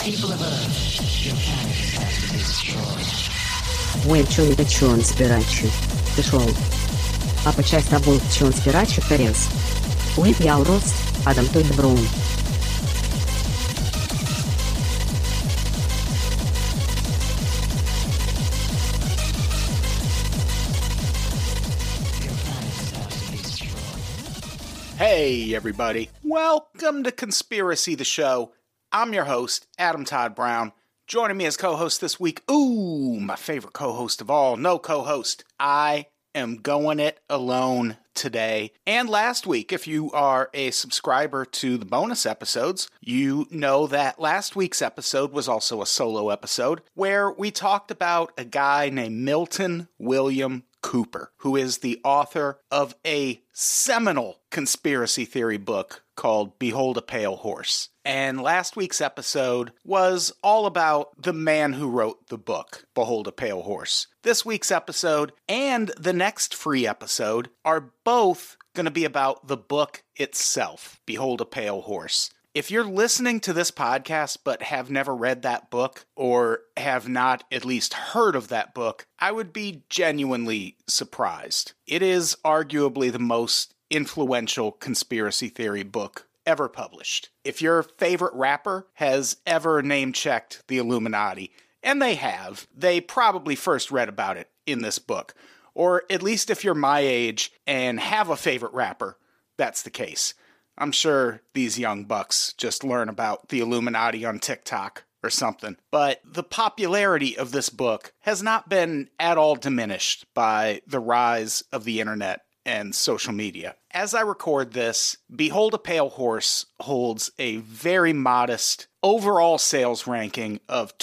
People of Earth, your planet is about to be destroyed. Ой, чё он спирачи? Ты шел. А по часть обул чё он спирачи корец. Уип ял рост, Адам той добром. Hey everybody, welcome to Conspiracy the Show. I'm your host, Adam Todd Brown. Joining me as co-host this week, my favorite co-host of all, no co-host. I am going it alone today. And last week, if you are a subscriber to the bonus episodes, you know that last week's episode was also a solo episode where we talked about a guy named Milton William Cooper, who is the author of a seminal conspiracy theory book called Behold a Pale Horse. And last week's episode was all about the man who wrote the book, Behold a Pale Horse. This week's episode and the next free episode are both going to be about the book itself, Behold a Pale Horse. If you're listening to this podcast but have never read that book or have not at least heard of that book, I would be genuinely surprised. It is arguably the most influential conspiracy theory book ever published. If your favorite rapper has ever name-checked the Illuminati, and they have, they probably first read about it in this book. Or at least if you're my age and have a favorite rapper, that's the case. I'm sure these young bucks just learn about the Illuminati on TikTok or something. But the popularity of this book has not been at all diminished by the rise of the internet and social media. As I record this, Behold a Pale Horse holds a very modest overall sales ranking of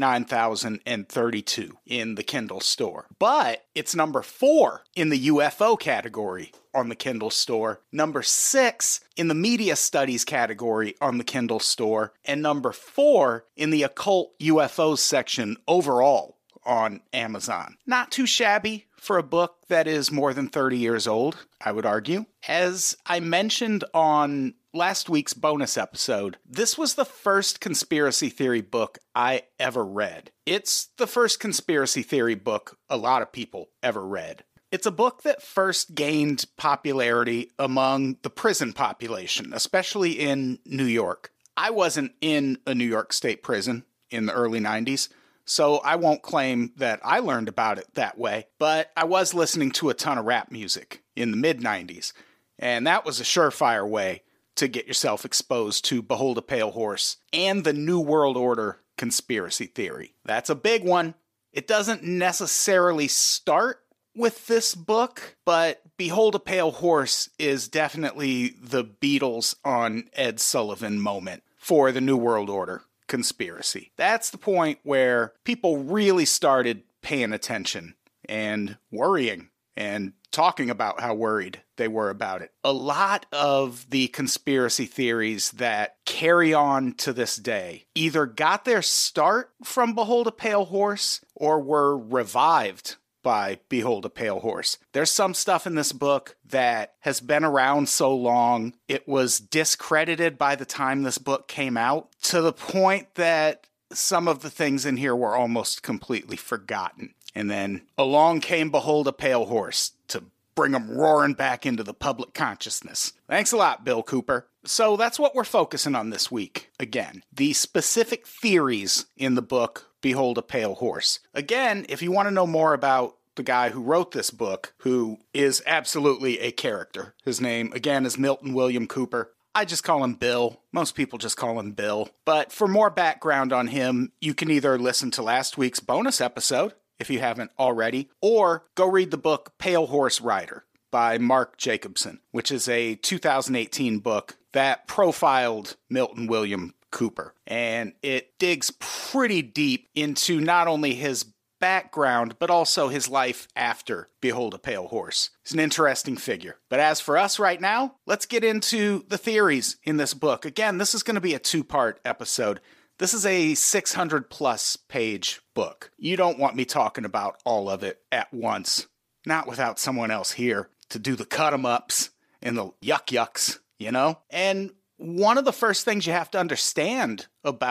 29,032 in the Kindle store. But it's number 4 in the UFO category on the Kindle store, number 6 in the media studies category on the Kindle store, and number 4 in the occult UFOs section overall on Amazon. Not too shabby for a book that is more than 30 years old, I would argue. As I mentioned on last week's bonus episode, this was the first conspiracy theory book I ever read. It's the first conspiracy theory book a lot of people ever read. It's a book that first gained popularity among the prison population, especially in New York. I wasn't in a New York State prison in the early 90s, so I won't claim that I learned about it that way, but I was listening to a ton of rap music in the mid-90s, and that was a surefire way to get yourself exposed to Behold a Pale Horse and the New World Order conspiracy theory. That's a big one. It doesn't necessarily start with this book, but Behold a Pale Horse is definitely the Beatles on Ed Sullivan moment for the New World Order conspiracy. That's the point where people really started paying attention and worrying and talking about how worried they were about it. A lot of the conspiracy theories that carry on to this day either got their start from Behold a Pale Horse or were revived by Behold a Pale Horse. There's some stuff in this book that has been around so long, it was discredited by the time this book came out, to the point that some of the things in here were almost completely forgotten. And then along came Behold a Pale Horse to bring them roaring back into the public consciousness. Thanks a lot, Bill Cooper. So that's what we're focusing on this week. Again, the specific theories in the book Behold a Pale Horse. Again, if you want to know more about the guy who wrote this book, who is absolutely a character. His name, again, is Milton William Cooper. I just call him Bill. Most people just call him Bill. But for more background on him, you can either listen to last week's bonus episode, if you haven't already, or go read the book Pale Horse Rider by Mark Jacobson, which is a 2018 book that profiled Milton William Cooper. And it digs pretty deep into not only his background, but also his life after Behold a Pale Horse. He's an interesting figure. But as for us right now, let's get into the theories in this book. Again, this is going to be a 2-part episode. This is a 600-plus page book. You don't want me talking about all of it at once. Not without someone else here to do the cut-em-ups and the yuck-yucks, you know? And one of the first things you have to understand about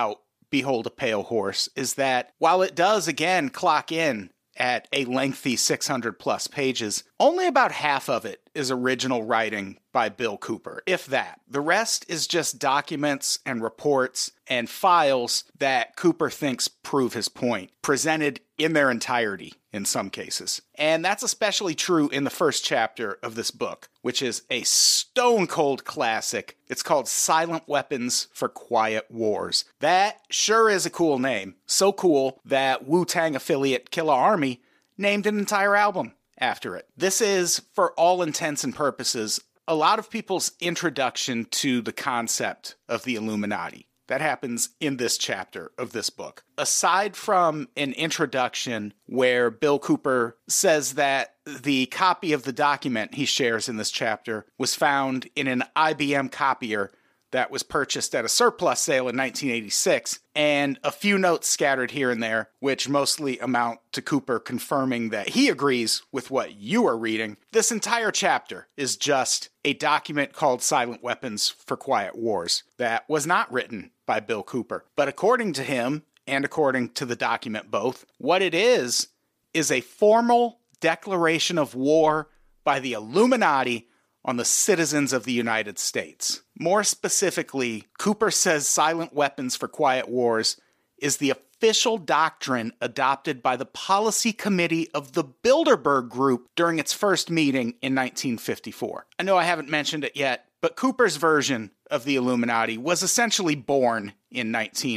Behold a Pale Horse is that while it does again clock in at a lengthy 600 plus pages, only about half of it is original writing by Bill Cooper, if that. The rest is just documents and reports and files that Cooper thinks prove his point, presented in their entirety in some cases. And that's especially true in the first chapter of this book, which is a stone-cold classic. It's called Silent Weapons for Quiet Wars. That sure is a cool name. So cool that Wu-Tang affiliate Killa Army named an entire album after it. This is, for all intents and purposes, a lot of people's introduction to the concept of the Illuminati. That happens in this chapter of this book. Aside from an introduction where Bill Cooper says that the copy of the document he shares in this chapter was found in an IBM copier that was purchased at a surplus sale in 1986, and a few notes scattered here and there, which mostly amount to Cooper confirming that he agrees with what you are reading. This entire chapter is just a document called Silent Weapons for Quiet Wars that was not written by Bill Cooper. But according to him, and according to the document both, what it is a formal declaration of war by the Illuminati on the citizens of the United States. More specifically, Cooper says Silent Weapons for Quiet Wars is the official doctrine adopted by the Policy Committee of the Bilderberg Group during its first meeting in 1954. I know I haven't mentioned it yet, but Cooper's version of the Illuminati was essentially born in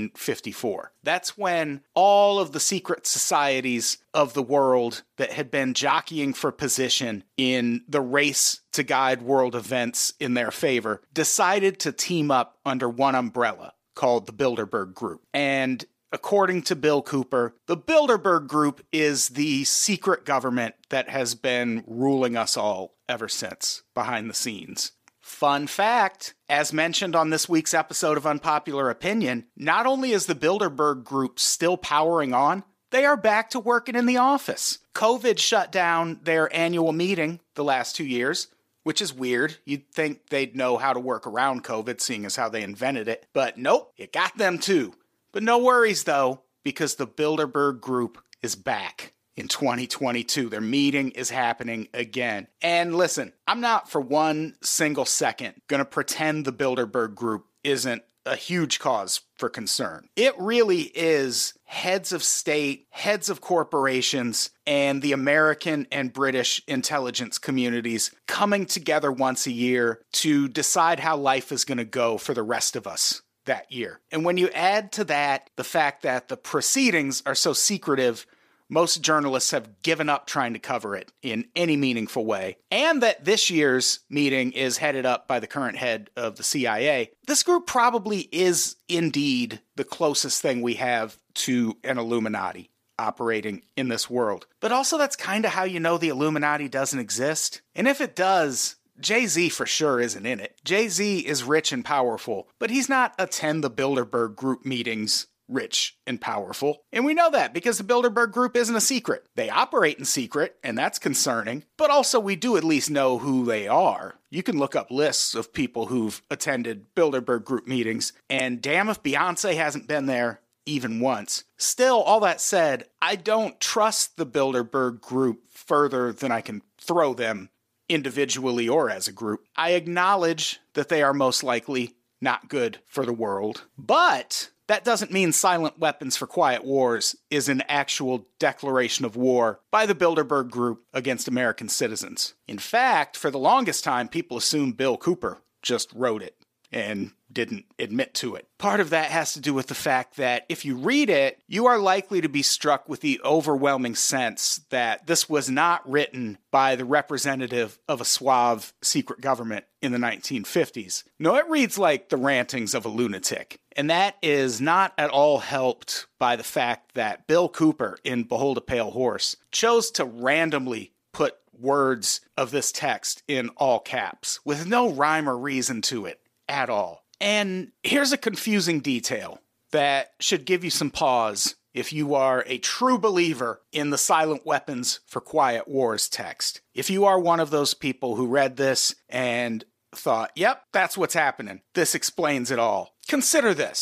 1954. That's when all of the secret societies of the world that had been jockeying for position in the race to guide world events in their favor decided to team up under one umbrella called the Bilderberg Group. And according to Bill Cooper, the Bilderberg Group is the secret government that has been ruling us all ever since, behind the scenes. Fun fact, as mentioned on this week's episode of Unpopular Opinion, not only is the Bilderberg Group still powering on, they are back to working in the office. COVID shut down their annual meeting the last 2 years, which is weird. You'd think they'd know how to work around COVID, seeing as how they invented it. But nope, it got them too. But no worries though, because the Bilderberg Group is back. In 2022, their meeting is happening again. And listen, I'm not for one single second going to pretend the Bilderberg Group isn't a huge cause for concern. It really is heads of state, heads of corporations, and the American and British intelligence communities coming together once a year to decide how life is going to go for the rest of us that year. And when you add to that the fact that the proceedings are so secretive, most journalists have given up trying to cover it in any meaningful way, and that this year's meeting is headed up by the current head of the CIA, this group probably is indeed the closest thing we have to an Illuminati operating in this world. But also that's kind of how you know the Illuminati doesn't exist. And if it does, Jay-Z for sure isn't in it. Jay-Z is rich and powerful, but he's not attend the Bilderberg Group meetings rich and powerful. And we know that because the Bilderberg Group isn't a secret. They operate in secret, and that's concerning. But also we do at least know who they are. You can look up lists of people who've attended Bilderberg Group meetings, and damn if Beyonce hasn't been there even once. Still, all that said, I don't trust the Bilderberg Group further than I can throw them individually or as a group. I acknowledge that they are most likely not good for the world, but that doesn't mean Silent Weapons for Quiet Wars is an actual declaration of war by the Bilderberg Group against American citizens. In fact, for the longest time, people assumed Bill Cooper just wrote it and didn't admit to it. Part of that has to do with the fact that if you read it, you are likely to be struck with the overwhelming sense that this was not written by the representative of a suave secret government in the 1950s. No, it reads like the rantings of a lunatic. And that is not at all helped by the fact that Bill Cooper in Behold a Pale Horse chose to randomly put words of this text in all caps with no rhyme or reason to it at all. And here's a confusing detail that should give you some pause if you are a true believer in the Silent Weapons for Quiet Wars text. If you are one of those people who read this and thought, yep, that's what's happening. This explains it all. Consider this.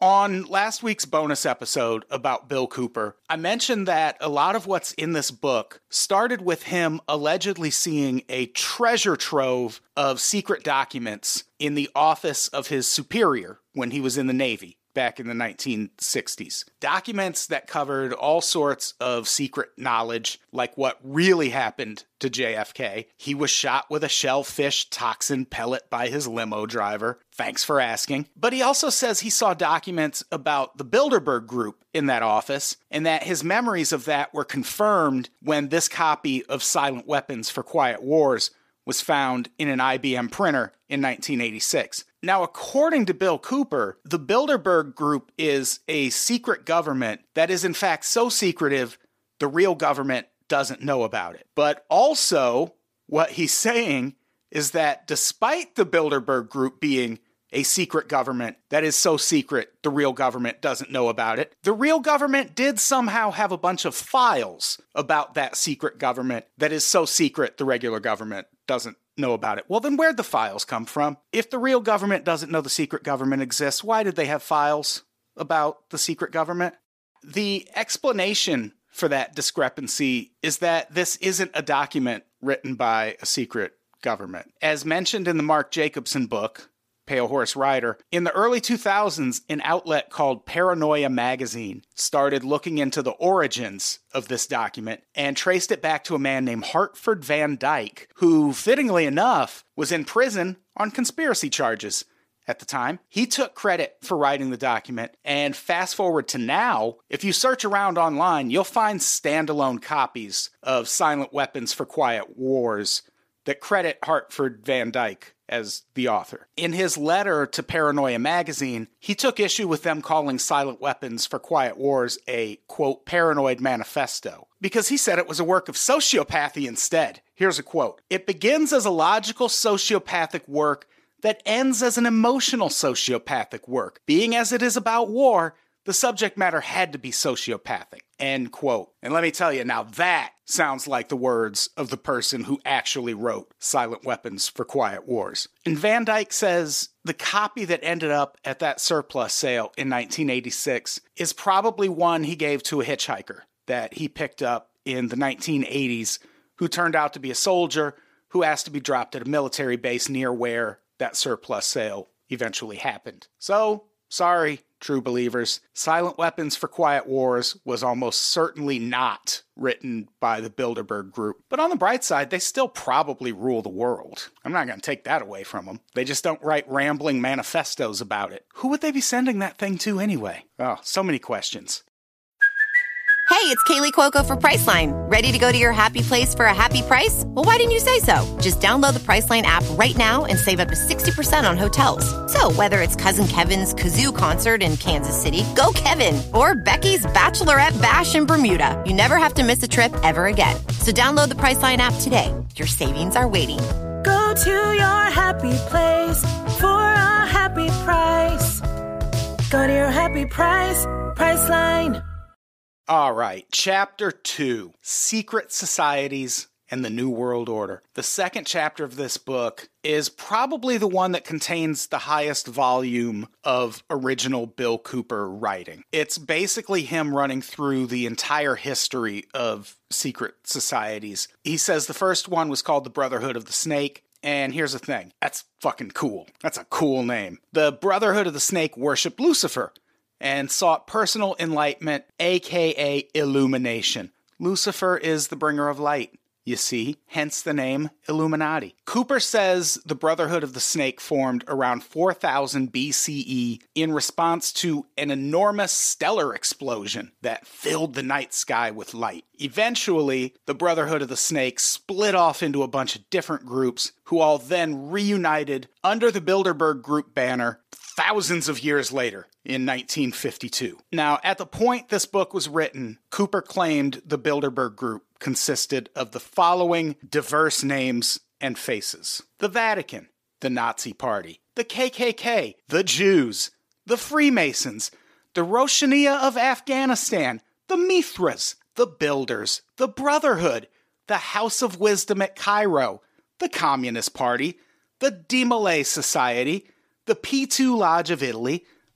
On last week's bonus episode about Bill Cooper, I mentioned that a lot of what's in this book started with him allegedly seeing a treasure trove of secret documents in the office of his superior when he was in the Navy back in the 1960s. Documents that covered all sorts of secret knowledge, like what really happened to JFK. He was shot with a shellfish toxin pellet by his limo driver. Thanks for asking. But he also says he saw documents about the Bilderberg Group in that office, and that his memories of that were confirmed when this copy of Silent Weapons for Quiet Wars was found in an IBM printer in 1986. Now, according to Bill Cooper, the Bilderberg Group is a secret government that is in fact so secretive, the real government doesn't know about it. But also, what he's saying is that despite the Bilderberg Group being a secret government that is so secret, the real government doesn't know about it, the real government did somehow have a bunch of files about that secret government that is so secret, the regular government doesn't know about it. Well, then where'd the files come from? If the real government doesn't know the secret government exists, why did they have files about the secret government? The explanation for that discrepancy is that this isn't a document written by a secret government. As mentioned in the Mark Jacobson book, Pale Horse Rider, in the early 2000s, an outlet called Paranoia Magazine started looking into the origins of this document and traced it back to a man named Hartford Van Dyke, who, fittingly enough, was in prison on conspiracy charges at the time. He took credit for writing the document, and fast forward to now, if you search around online, you'll find standalone copies of Silent Weapons for Quiet Wars that credit Hartford Van Dyke as the author. In his letter to Paranoia Magazine, he took issue with them calling Silent Weapons for Quiet Wars a, quote, paranoid manifesto, because he said it was a work of sociopathy instead. Here's a quote. "It begins as a logical sociopathic work that ends as an emotional sociopathic work. Being as it is about war, the subject matter had to be sociopathic," end quote. And let me tell you, now that sounds like the words of the person who actually wrote Silent Weapons for Quiet Wars. And Van Dyke says the copy that ended up at that surplus sale in 1986 is probably one he gave to a hitchhiker that he picked up in the 1980s who turned out to be a soldier who asked to be dropped at a military base near where that surplus sale eventually happened. So, sorry, true believers, Silent Weapons for Quiet Wars was almost certainly not written by the Bilderberg Group. But on the bright side, they still probably rule the world. I'm not going to take that away from them. They just don't write rambling manifestos about it. Who would they be sending that thing to anyway? Oh, so many questions. Hey, it's Kaylee Cuoco for Priceline. Ready to go to your happy place for a happy price? Well, why didn't you say so? Just download the Priceline app right now and save up to 60% on hotels. So whether it's Cousin Kevin's Kazoo Concert in Kansas City, go Kevin, or Becky's Bachelorette Bash in Bermuda, you never have to miss a trip ever again. So download the Priceline app today. Your savings are waiting. Go to your happy place for a happy price. Go to your happy price, Priceline. All right, Chapter 2, Secret Societies and the New World Order. The second chapter of this book is probably the one that contains the highest volume of original Bill Cooper writing. It's basically him running through the entire history of secret societies. He says the first one was called the Brotherhood of the Snake. And here's the thing, that's fucking cool. That's a cool name. The Brotherhood of the Snake worshipped Lucifer and sought personal enlightenment, aka illumination. Lucifer is the bringer of light, you see, hence the name Illuminati. Cooper says the Brotherhood of the Snake formed around 4000 BCE in response to an enormous stellar explosion that filled the night sky with light. Eventually, the Brotherhood of the Snake split off into a bunch of different groups who all then reunited under the Bilderberg Group banner thousands of years later in 1952. Now, at the point this book was written, Cooper claimed the Bilderberg Group consisted of the following diverse names and faces: the Vatican, the Nazi Party, the KKK, the Jews, the Freemasons, the Roshaniya of Afghanistan, the Mithras, the Builders, the Brotherhood, the House of Wisdom at Cairo, the Communist Party, the Demolay Society, the P2 Lodge of Italy,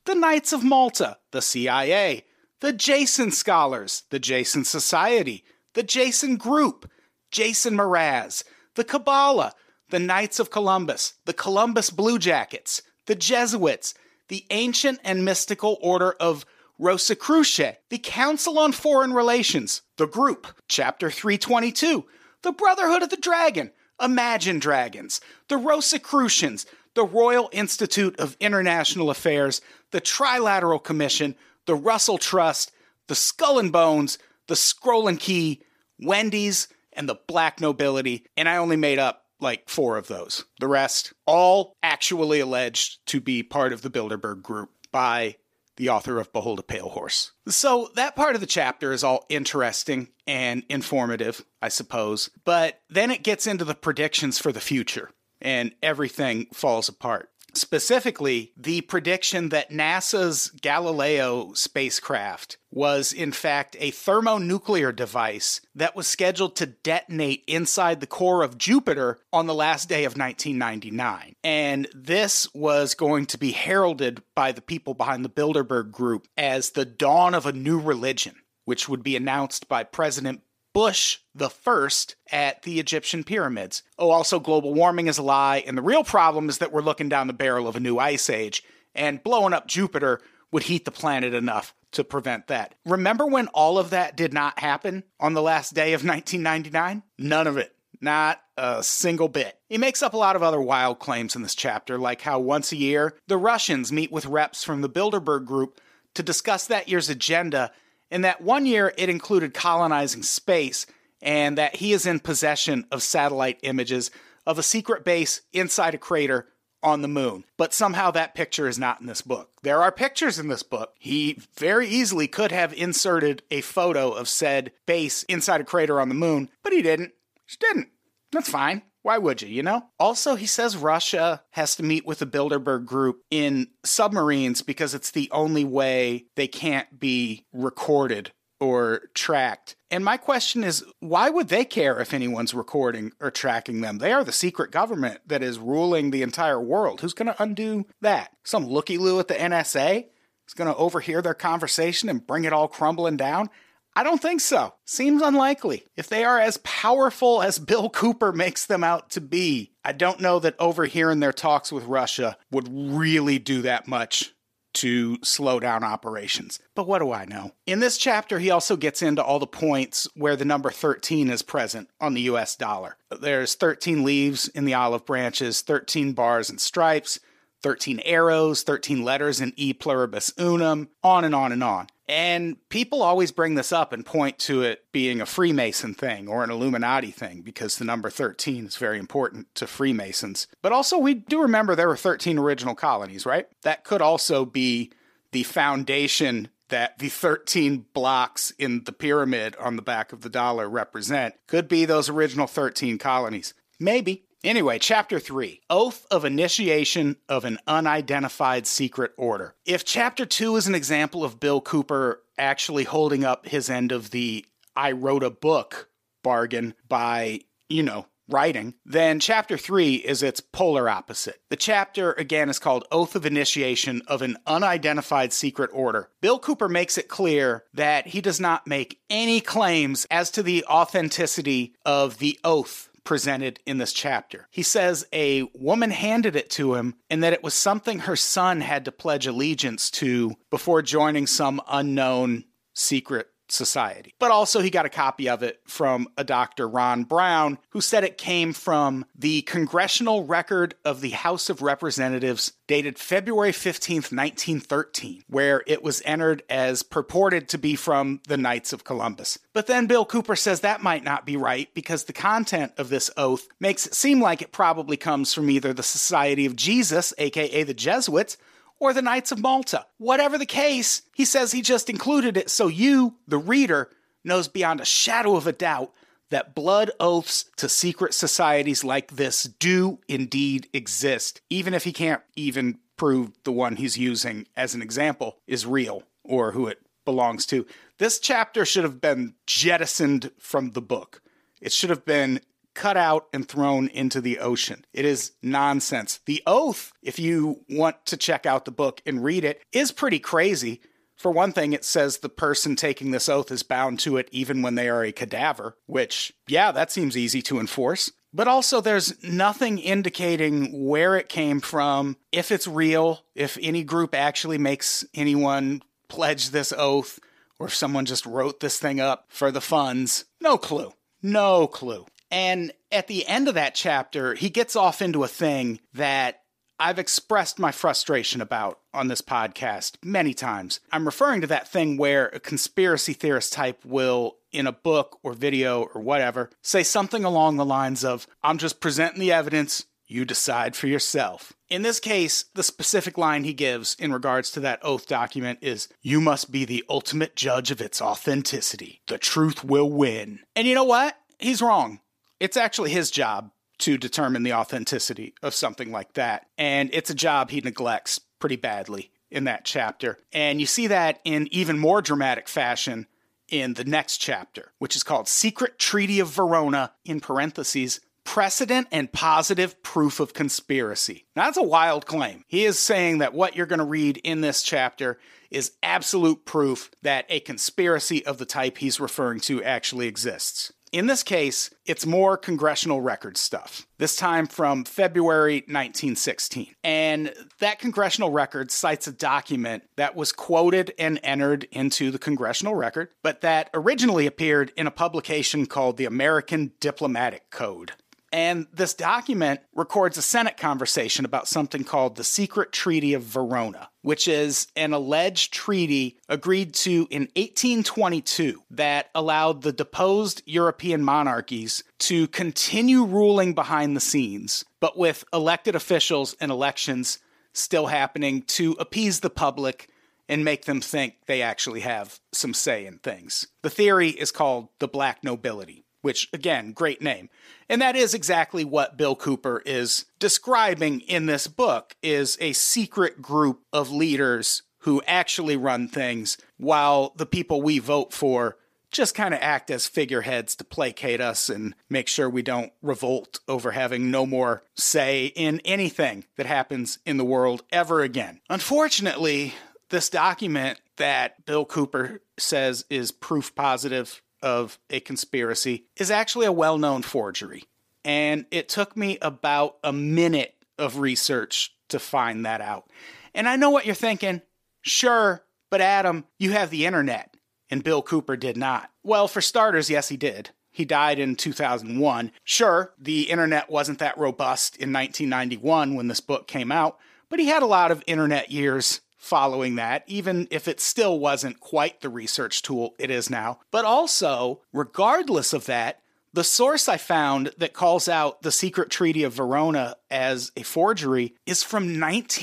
the Knights of Malta, the CIA, the Jason Scholars, the Jason Society, the Jason Group, Jason Mraz, the Kabbalah, the Knights of Columbus, the Columbus Blue Jackets, the Jesuits, the Ancient and Mystical Order of Rosicrucians, the Council on Foreign Relations, the Group, Chapter 322, the Brotherhood of the Dragon, Imagine Dragons, the Rosicrucians, the Royal Institute of International Affairs, the Trilateral Commission, the Russell Trust, the Skull and Bones, the Scroll and Key, Wendy's, and the Black Nobility, and I only made up like 4 of those. The rest, all actually alleged to be part of the Bilderberg Group by the author of Behold a Pale Horse. So that part of the chapter is all interesting and informative, I suppose, but then it gets into the predictions for the future, and everything falls apart. Specifically, the prediction that NASA's Galileo spacecraft was in fact a thermonuclear device that was scheduled to detonate inside the core of Jupiter on the last day of 1999. And this was going to be heralded by the people behind the Bilderberg Group as the dawn of a new religion, which would be announced by President Bush the first at the Egyptian pyramids. Oh, also global warming is a lie, and the real problem is that we're looking down the barrel of a new ice age, and blowing up Jupiter would heat the planet enough to prevent that. Remember when all of that did not happen on the last day of 1999? None of it. Not a single bit. He makes up a lot of other wild claims in this chapter, like how once a year, the Russians meet with reps from the Bilderberg Group to discuss that year's agenda, and that one year it included colonizing space, and that he is in possession of satellite images of a secret base inside a crater on the moon. But somehow that picture is not in this book. There are pictures in this book. He very easily could have inserted a photo of said base inside a crater on the moon, but he didn't. Just didn't. That's fine. Why would you, you know? Also, he says Russia has to meet with the Bilderberg Group in submarines because it's the only way they can't be recorded or tracked. And my question is, why would they care if anyone's recording or tracking them? They are the secret government that is ruling the entire world. Who's going to undo that? Some looky-loo at the NSA is going to overhear their conversation and bring it all crumbling down? I don't think so. Seems unlikely. If they are as powerful as Bill Cooper makes them out to be, I don't know that overhearing their talks with Russia would really do that much to slow down operations. But what do I know? In this chapter, he also gets into all the points where the number 13 is present on the US dollar. There's 13 leaves in the olive branches, 13 bars and stripes, 13 arrows, 13 letters in E pluribus unum, on and on and on. And people always bring this up and point to it being a Freemason thing or an Illuminati thing because the number 13 is very important to Freemasons. But also we do remember there were 13 original colonies, right? That could also be the foundation that the 13 blocks in the pyramid on the back of the dollar represent. Could be those original 13 colonies. Maybe. Anyway, Chapter 3, Oath of Initiation of an Unidentified Secret Order. If Chapter 2 is an example of Bill Cooper actually holding up his end of the I wrote a book bargain by, writing, then Chapter 3 is its polar opposite. The chapter, again, is called Oath of Initiation of an Unidentified Secret Order. Bill Cooper makes it clear that he does not make any claims as to the authenticity of the oath presented in this chapter. He says a woman handed it to him and that it was something her son had to pledge allegiance to before joining some unknown secret society. But also he got a copy of it from a Dr. Ron Brown, who said it came from the Congressional Record of the House of Representatives dated February 15th, 1913, where it was entered as purported to be from the Knights of Columbus. But then Bill Cooper says that might not be right because the content of this oath makes it seem like it probably comes from either the Society of Jesus, aka the Jesuits, or the Knights of Malta. Whatever the case, he says he just included it so you, the reader, knows beyond a shadow of a doubt that blood oaths to secret societies like this do indeed exist, even if he can't even prove the one he's using as an example is real or who it belongs to. This chapter should have been jettisoned from the book. It should have been cut out and thrown into the ocean. It is nonsense. The oath, if you want to check out the book and read it, is pretty crazy. For one thing, it says the person taking this oath is bound to it even when they are a cadaver, which, yeah, that seems easy to enforce. But also there's nothing indicating where it came from, if it's real, if any group actually makes anyone pledge this oath, or if someone just wrote this thing up for the funds. No clue. No clue. And at the end of that chapter, he gets off into a thing that I've expressed my frustration about on this podcast many times. I'm referring to that thing where a conspiracy theorist type will, in a book or video or whatever, say something along the lines of, I'm just presenting the evidence, you decide for yourself. In this case, the specific line he gives in regards to that oath document is, you must be the ultimate judge of its authenticity. The truth will win. And you know what? He's wrong. It's actually his job to determine the authenticity of something like that. And it's a job he neglects pretty badly in that chapter. And you see that in even more dramatic fashion in the next chapter, which is called Secret Treaty of Verona, in parentheses, Precedent and Positive Proof of Conspiracy. Now, that's a wild claim. He is saying that what you're going to read in this chapter is absolute proof that a conspiracy of the type he's referring to actually exists. In this case, it's more congressional record stuff, this time from February 1916. And that congressional record cites a document that was quoted and entered into the congressional record, but that originally appeared in a publication called the American Diplomatic Code. And this document records a Senate conversation about something called the Secret Treaty of Verona, which is an alleged treaty agreed to in 1822 that allowed the deposed European monarchies to continue ruling behind the scenes, but with elected officials and elections still happening to appease the public and make them think they actually have some say in things. The theory is called the Black Nobility, which, again, great name. And that is exactly what Bill Cooper is describing in this book, is a secret group of leaders who actually run things, while the people we vote for just kind of act as figureheads to placate us and make sure we don't revolt over having no more say in anything that happens in the world ever again. Unfortunately, this document that Bill Cooper says is proof positive of a conspiracy is actually a well-known forgery. And it took me about a minute of research to find that out. And I know what you're thinking. Sure, but Adam, you have the internet, and Bill Cooper did not. Well, for starters, yes, he did. He died in 2001. Sure, the internet wasn't that robust in 1991 when this book came out, but he had a lot of internet years following that, even if it still wasn't quite the research tool it is now. But also, regardless of that, the source I found that calls out the Secret Treaty of Verona as a forgery is from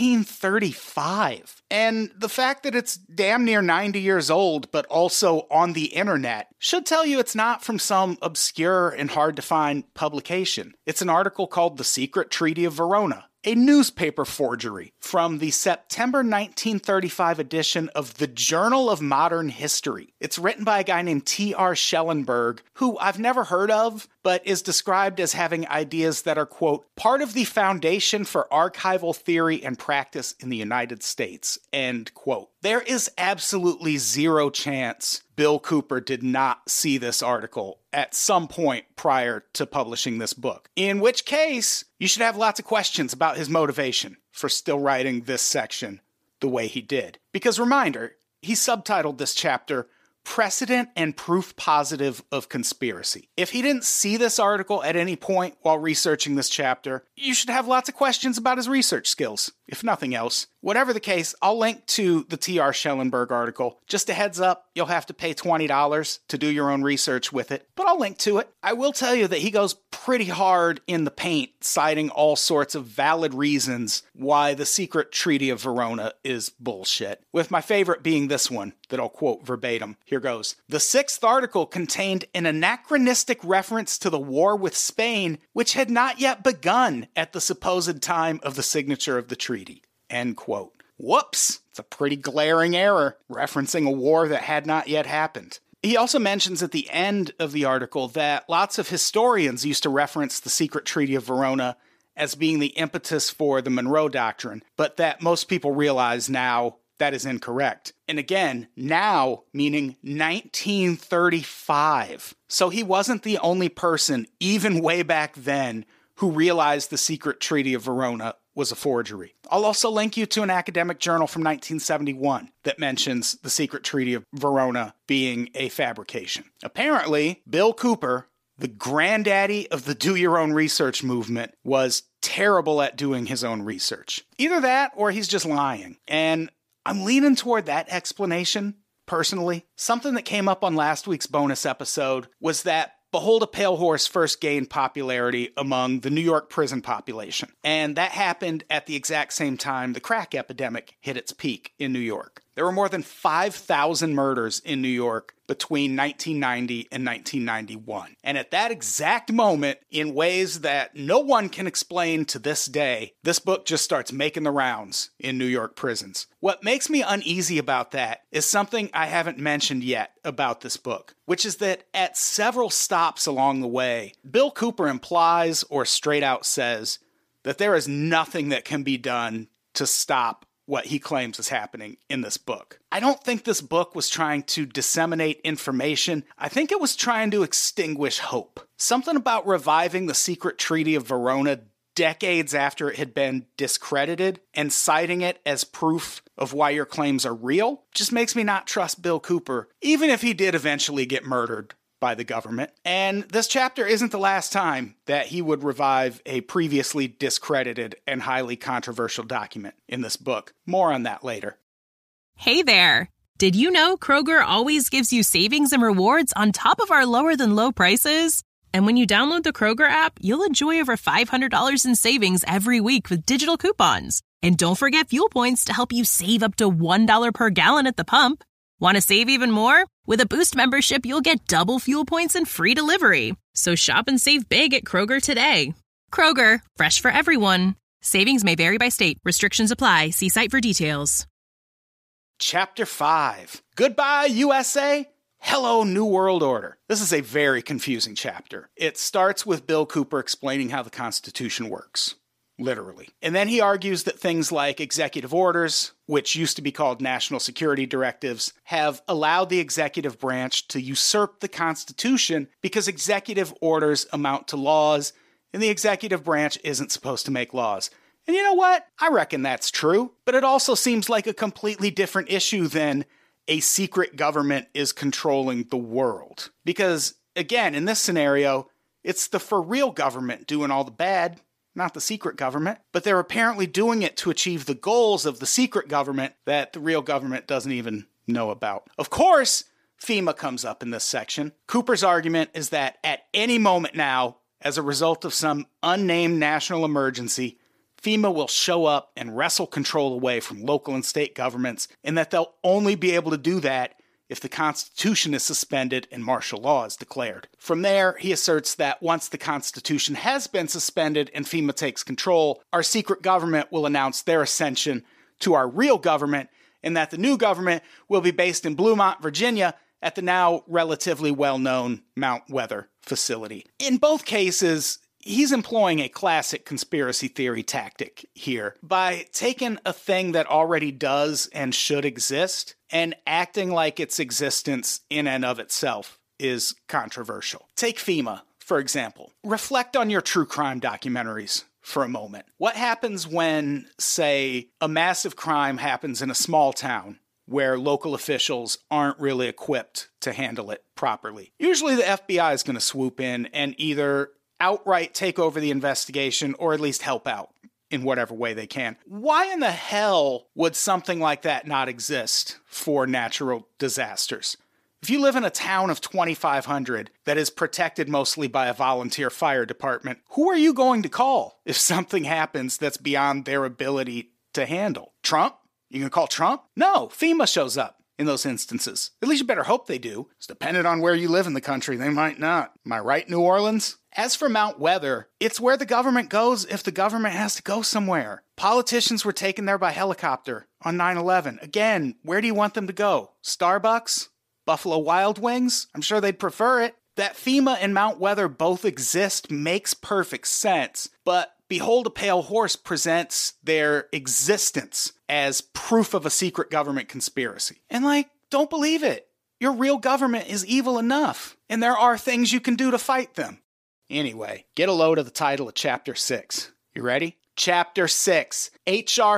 1935. And the fact that it's damn near 90 years old, but also on the internet, should tell you it's not from some obscure and hard-to-find publication. It's an article called The Secret Treaty of Verona, a newspaper forgery from the September 1935 edition of the Journal of Modern History. It's written by a guy named T.R. Schellenberg, who I've never heard of, but is described as having ideas that are, quote, part of the foundation for archival theory and practice in the United States, end quote. There is absolutely zero chance Bill Cooper did not see this article at some point prior to publishing this book. In which case, you should have lots of questions about his motivation for still writing this section the way he did. Because reminder, he subtitled this chapter, Precedent and Proof Positive of Conspiracy. If he didn't see this article at any point while researching this chapter, you should have lots of questions about his research skills, if nothing else. Whatever the case, I'll link to the T.R. Schellenberg article. Just a heads up, you'll have to pay $20 to do your own research with it, but I'll link to it. I will tell you that he goes pretty hard in the paint, citing all sorts of valid reasons why the Secret Treaty of Verona is bullshit, with my favorite being this one that I'll quote verbatim. Here goes. The sixth article contained an anachronistic reference to the war with Spain, which had not yet begun at the supposed time of the signature of the treaty. End quote. Whoops! It's a pretty glaring error, referencing a war that had not yet happened. He also mentions at the end of the article that lots of historians used to reference the secret Treaty of Verona as being the impetus for the Monroe Doctrine, but that most people realize now that is incorrect. And again, now meaning 1935. So he wasn't the only person, even way back then, who realized the secret Treaty of Verona was a forgery. I'll also link you to an academic journal from 1971 that mentions the secret Treaty of Verona being a fabrication. Apparently, Bill Cooper, the granddaddy of the do-your-own-research movement, was terrible at doing his own research. Either that or he's just lying. And I'm leaning toward that explanation, personally. Something that came up on last week's bonus episode was that Behold a Pale Horse first gained popularity among the New York prison population. And that happened at the exact same time the crack epidemic hit its peak in New York. There were more than 5,000 murders in New York between 1990 and 1991. And at that exact moment, in ways that no one can explain to this day, this book just starts making the rounds in New York prisons. What makes me uneasy about that is something I haven't mentioned yet about this book, which is that at several stops along the way, Bill Cooper implies or straight out says that there is nothing that can be done to stop what he claims is happening in this book. I don't think this book was trying to disseminate information. I think it was trying to extinguish hope. Something about reviving the secret Treaty of Verona decades after it had been discredited and citing it as proof of why your claims are real just makes me not trust Bill Cooper, even if he did eventually get murdered by the government. And this chapter isn't the last time that he would revive a previously discredited and highly controversial document in this book. More on that later. Hey there! Did you know Kroger always gives you savings and rewards on top of our lower than low prices? And when you download the Kroger app, you'll enjoy over $500 in savings every week with digital coupons. And don't forget fuel points to help you save up to $1 per gallon at the pump. Want to save even more? With a Boost membership, you'll get double fuel points and free delivery. So shop and save big at Kroger today. Kroger, fresh for everyone. Savings may vary by state. Restrictions apply. See site for details. Chapter 5. Goodbye, USA. Hello, New World Order. This is a very confusing chapter. It starts with Bill Cooper explaining how the Constitution works. Literally. And then he argues that things like executive orders, which used to be called national security directives, have allowed the executive branch to usurp the Constitution because executive orders amount to laws, and the executive branch isn't supposed to make laws. And you know what? I reckon that's true, but it also seems like a completely different issue than a secret government is controlling the world. Because, again, in this scenario, it's the for real government doing all the bad, not the secret government, but they're apparently doing it to achieve the goals of the secret government that the real government doesn't even know about. Of course, FEMA comes up in this section. Cooper's argument is that at any moment now, as a result of some unnamed national emergency, FEMA will show up and wrestle control away from local and state governments, and that they'll only be able to do that if the Constitution is suspended and martial law is declared. From there, he asserts that once the Constitution has been suspended and FEMA takes control, our secret government will announce their ascension to our real government, and that the new government will be based in Bluemont, Virginia, at the now relatively well-known Mount Weather facility. In both cases, he's employing a classic conspiracy theory tactic here by taking a thing that already does and should exist and acting like its existence in and of itself is controversial. Take FEMA, for example. Reflect on your true crime documentaries for a moment. What happens when, say, a massive crime happens in a small town where local officials aren't really equipped to handle it properly? Usually the FBI is going to swoop in and either outright take over the investigation or at least help out in whatever way they can. Why in the hell would something like that not exist for natural disasters? If you live in a town of 2,500 that is protected mostly by a volunteer fire department, who are you going to call if something happens that's beyond their ability to handle? Trump? You gonna call Trump? No, FEMA shows up in those instances. At least you better hope they do. It's dependent on where you live in the country, they might not. Am I right, New Orleans? As for Mount Weather, it's where the government goes if the government has to go somewhere. Politicians were taken there by helicopter on 9/11. Again, where do you want them to go? Starbucks? Buffalo Wild Wings? I'm sure they'd prefer it. That FEMA and Mount Weather both exist makes perfect sense, but Behold a Pale Horse presents their existence as proof of a secret government conspiracy. And don't believe it. Your real government is evil enough, and there are things you can do to fight them. Anyway, get a load of the title of Chapter 6. You ready? Chapter 6, H.R.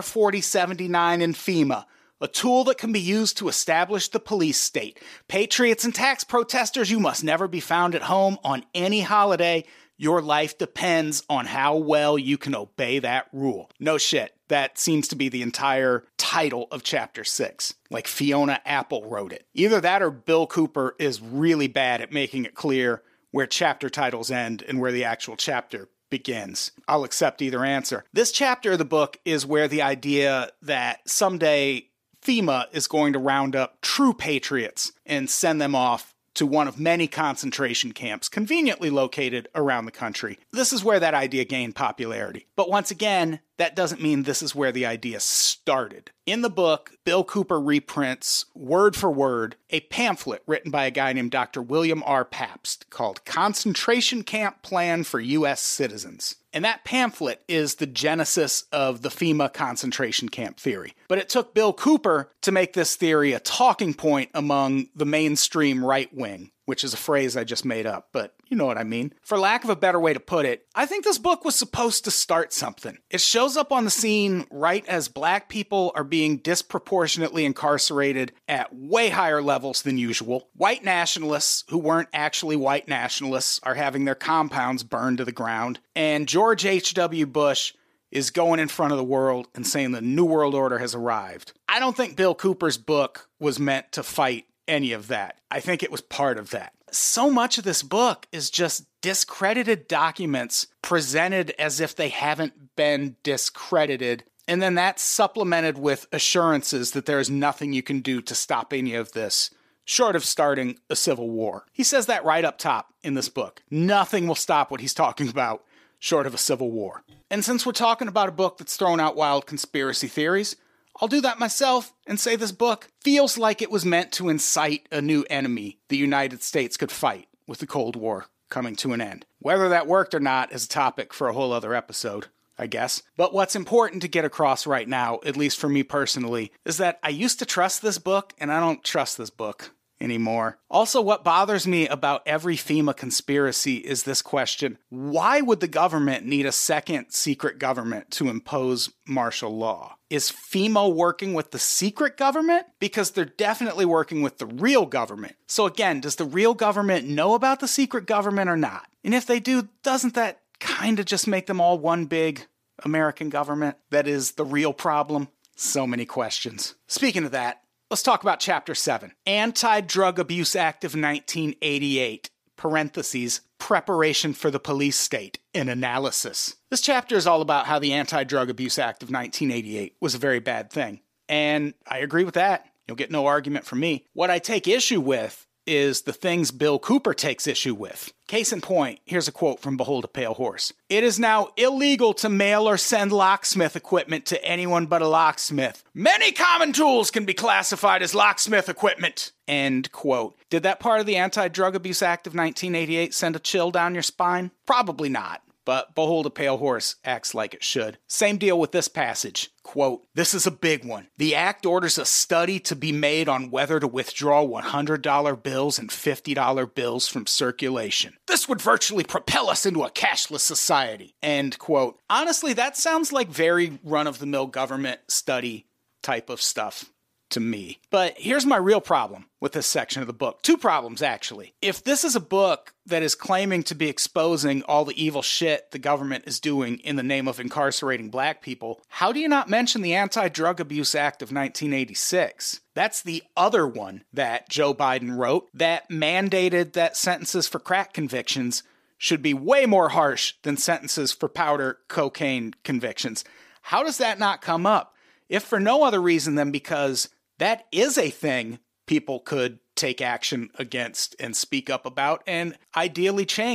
4079 and FEMA, a tool that can be used to establish the police state. Patriots and tax protesters, you must never be found at home on any holiday. Your life depends on how well you can obey that rule. No shit, that seems to be the entire title of Chapter 6. Like Fiona Apple wrote it. Either that or Bill Cooper is really bad at making it clear where chapter titles end and where the actual chapter begins. I'll accept either answer. This chapter of the book is where the idea that someday FEMA is going to round up true patriots and send them off to one of many concentration camps conveniently located around the country. This is where that idea gained popularity. But once again, that doesn't mean this is where the idea started. In the book, Bill Cooper reprints, word for word, a pamphlet written by a guy named Dr. William R. Pabst called Concentration Camp Plan for U.S. Citizens. And that pamphlet is the genesis of the FEMA concentration camp theory. But it took Bill Cooper to make this theory a talking point among the mainstream right wing, which is a phrase I just made up, but you know what I mean. For lack of a better way to put it, I think this book was supposed to start something. It shows up on the scene right as black people are being disproportionately incarcerated at way higher levels than usual. White nationalists, who weren't actually white nationalists, are having their compounds burned to the ground. And George H.W. Bush is going in front of the world and saying the New World Order has arrived. I don't think Bill Cooper's book was meant to fight any of that. I think it was part of that. So much of this book is just discredited documents presented as if they haven't been discredited, and then that's supplemented with assurances that there is nothing you can do to stop any of this, short of starting a civil war. He says that right up top in this book. Nothing will stop what he's talking about, short of a civil war. And since we're talking about a book that's thrown out wild conspiracy theories, I'll do that myself and say this book feels like it was meant to incite a new enemy the United States could fight with the Cold War coming to an end. Whether that worked or not is a topic for a whole other episode, I guess. But what's important to get across right now, at least for me personally, is that I used to trust this book, and I don't trust this book anymore. Also, what bothers me about every FEMA conspiracy is this question: why would the government need a second secret government to impose martial law? Is FEMA working with the secret government? Because they're definitely working with the real government. So again, does the real government know about the secret government or not? And if they do, doesn't that kind of just make them all one big American government that is the real problem? So many questions. Speaking of that, let's talk about Chapter 7, Anti-Drug Abuse Act of 1988, parentheses, preparation for the police state, an analysis. This chapter is all about how the Anti-Drug Abuse Act of 1988 was a very bad thing. And I agree with that. You'll get no argument from me. What I take issue with is the things Bill Cooper takes issue with. Case in point, here's a quote from Behold a Pale Horse. "It is now illegal to mail or send locksmith equipment to anyone but a locksmith. Many common tools can be classified as locksmith equipment." End quote. Did that part of the Anti-Drug Abuse Act of 1988 send a chill down your spine? Probably not. But Behold a Pale Horse acts like it should. Same deal with this passage. Quote, "This is a big one. The act orders a study to be made on whether to withdraw $100 bills and $50 bills from circulation. This would virtually propel us into a cashless society." End quote. Honestly, that sounds like very run-of-the-mill government study type of stuff to me. But here's my real problem with this section of the book. Two problems, actually. If this is a book that is claiming to be exposing all the evil shit the government is doing in the name of incarcerating black people, how do you not mention the Anti-Drug Abuse Act of 1986? That's the other one that Joe Biden wrote that mandated that sentences for crack convictions should be way more harsh than sentences for powder cocaine convictions. How does that not come up? If for no other reason than because that is a thing people could take action against and speak up about and ideally change.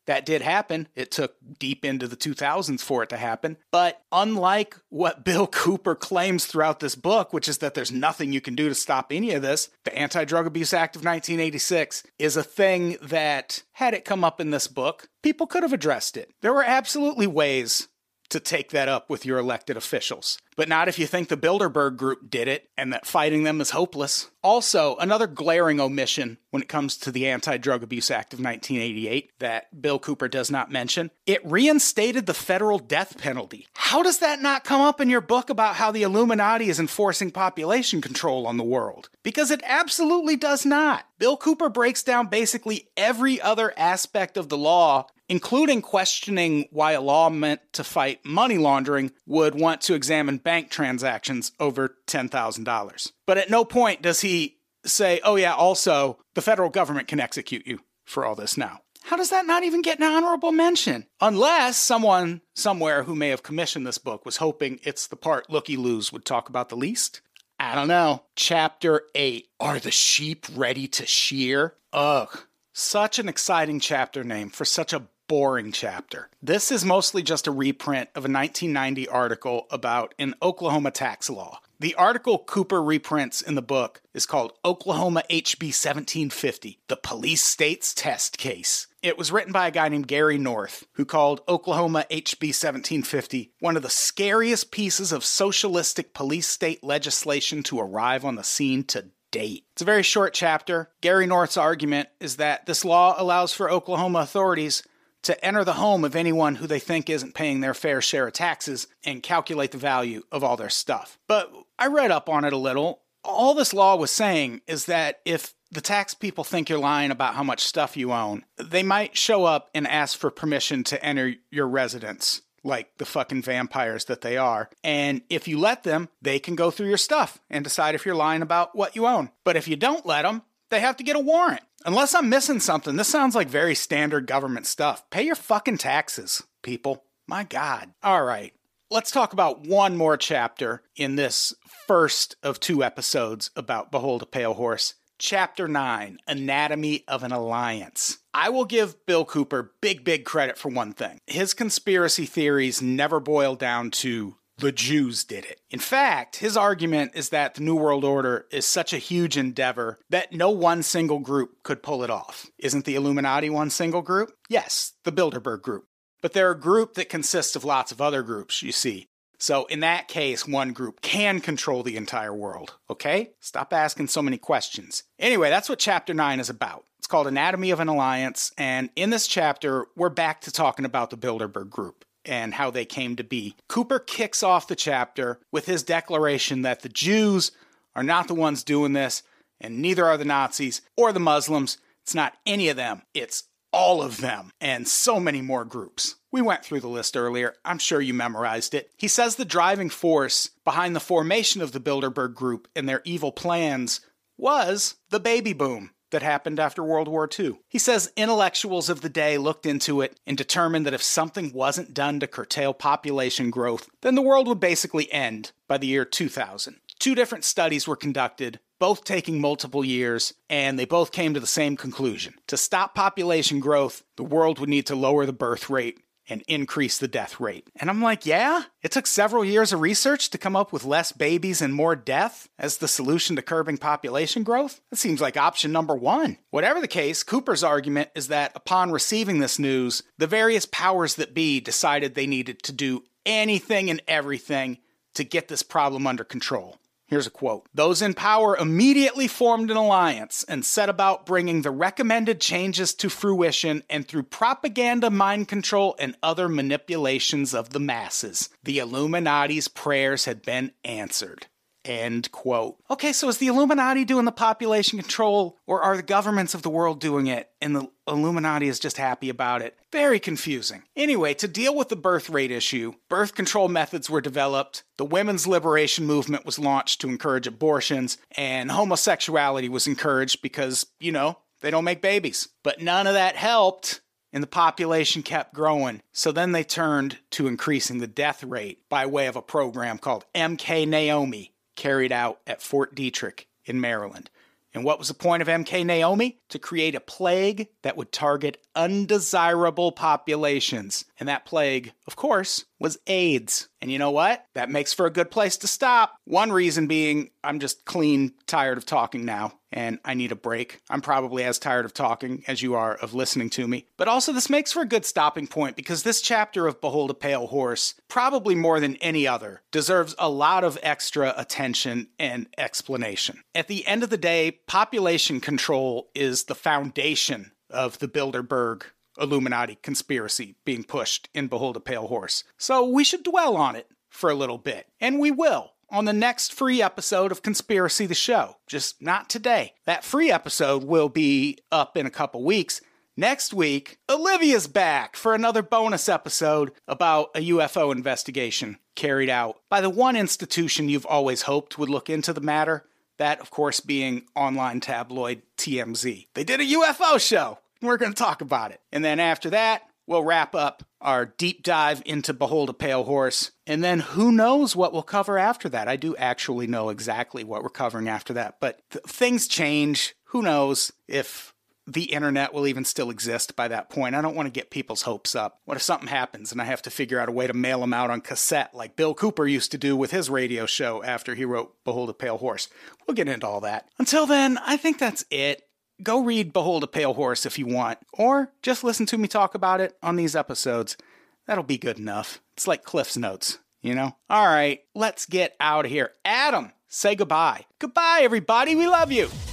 that did happen. It took deep into the 2000s for it to happen. But unlike what Bill Cooper claims throughout this book, which is that there's nothing you can do to stop any of this, the Anti-Drug Abuse Act of 1986 is a thing that, had it come up in this book, people could have addressed it. There were absolutely ways to take that up with your elected officials. But not if you think the Bilderberg Group did it and that fighting them is hopeless. Also, another glaring omission when it comes to the Anti-Drug Abuse Act of 1988 that Bill Cooper does not mention, it reinstated the federal death penalty. How does that not come up in your book about how the Illuminati is enforcing population control on the world? Because it absolutely does not. Bill Cooper breaks down basically every other aspect of the law, including questioning why a law meant to fight money laundering would want to examine bank transactions over $10,000. But at no point does he say, oh yeah, also, the federal government can execute you for all this now. How does that not even get an honorable mention? Unless someone somewhere who may have commissioned this book was hoping it's the part looky-loos would talk about the least. I don't know. Chapter 8. Are the sheep ready to shear? Ugh. Such an exciting chapter name for such a boring chapter. This is mostly just a reprint of a 1990 article about an Oklahoma tax law. The article Cooper reprints in the book is called Oklahoma HB 1750, the Police States Test Case. It was written by a guy named Gary North, who called Oklahoma HB 1750 one of the scariest pieces of socialistic police state legislation to arrive on the scene to date. It's a very short chapter. Gary North's argument is that this law allows for Oklahoma authorities to enter the home of anyone who they think isn't paying their fair share of taxes and calculate the value of all their stuff. But I read up on it a little. All this law was saying is that if the tax people think you're lying about how much stuff you own, they might show up and ask for permission to enter your residence, like the fucking vampires that they are. And if you let them, they can go through your stuff and decide if you're lying about what you own. But if you don't let them, they have to get a warrant. Unless I'm missing something, this sounds like very standard government stuff. Pay your fucking taxes, people. My God. All right. Let's talk about one more chapter in this first of 2 episodes about Behold a Pale Horse. Chapter 9, Anatomy of an Alliance. I will give Bill Cooper big credit for one thing. His conspiracy theories never boil down to the Jews did it. In fact, his argument is that the New World Order is such a huge endeavor that no one single group could pull it off. Isn't the Illuminati one single group? Yes, the Bilderberg Group. But they're a group that consists of lots of other groups, you see. So in that case, one group can control the entire world, okay? Stop asking so many questions. Anyway, that's what Chapter 9 is about. It's called Anatomy of an Alliance, and in this chapter, we're back to talking about the Bilderberg Group and how they came to be. Cooper kicks off the chapter with his declaration that the Jews are not the ones doing this, and neither are the Nazis or the Muslims. It's not any of them. It's all of them, and so many more groups. We went through the list earlier. I'm sure you memorized it. He says the driving force behind the formation of the Bilderberg Group and their evil plans was the baby boom that happened after World War II. He says intellectuals of the day looked into it and determined that if something wasn't done to curtail population growth, then the world would basically end by the year 2000. 2 different studies were conducted, both taking multiple years, and they both came to the same conclusion. To stop population growth, the world would need to lower the birth rate and increase the death rate. And I'm like, yeah? It took several years of research to come up with less babies and more death as the solution to curbing population growth? That seems like option number 1. Whatever the case, Cooper's argument is that upon receiving this news, the various powers that be decided they needed to do anything and everything to get this problem under control. Here's a quote. Those in power immediately formed an alliance and set about bringing the recommended changes to fruition, and through propaganda, mind control, and other manipulations of the masses, the Illuminati's prayers had been answered. End quote. Okay, so is the Illuminati doing the population control, or are the governments of the world doing it, and the Illuminati is just happy about it? Very confusing. Anyway, to deal with the birth rate issue, birth control methods were developed, the women's liberation movement was launched to encourage abortions, and homosexuality was encouraged because, you know, they don't make babies. But none of that helped, and the population kept growing. So then they turned to increasing the death rate by way of a program called MK Naomi, carried out at Fort Detrick in Maryland. And what was the point of MK Naomi? To create a plague that would target undesirable populations. And that plague, of course, was AIDS. And you know what? That makes for a good place to stop. One reason being, I'm just clean tired of talking now, and I need a break. I'm probably as tired of talking as you are of listening to me. But also this makes for a good stopping point, because this chapter of Behold a Pale Horse, probably more than any other, deserves a lot of extra attention and explanation. At the end of the day, population control is the foundation of the Bilderberg Illuminati conspiracy being pushed in Behold a Pale Horse. So we should dwell on it for a little bit. And we will on the next free episode of Conspiracy the Show. Just not today. That free episode will be up in a couple weeks. Next week, Olivia's back for another bonus episode about a UFO investigation carried out by the one institution you've always hoped would look into the matter. That, of course, being online tabloid TMZ. They did a UFO show. We're going to talk about it. And then after that, we'll wrap up our deep dive into Behold a Pale Horse. And then who knows what we'll cover after that. I do actually know exactly what we're covering after that. But things change. Who knows if the internet will even still exist by that point. I don't want to get people's hopes up. What if something happens and I have to figure out a way to mail them out on cassette like Bill Cooper used to do with his radio show after he wrote Behold a Pale Horse? We'll get into all that. Until then, I think that's it. Go read Behold a Pale Horse if you want, or just listen to me talk about it on these episodes. That'll be good enough. It's like Cliff's Notes, you know? All right, let's get out of here. Adam, say goodbye. Goodbye, everybody. We love you.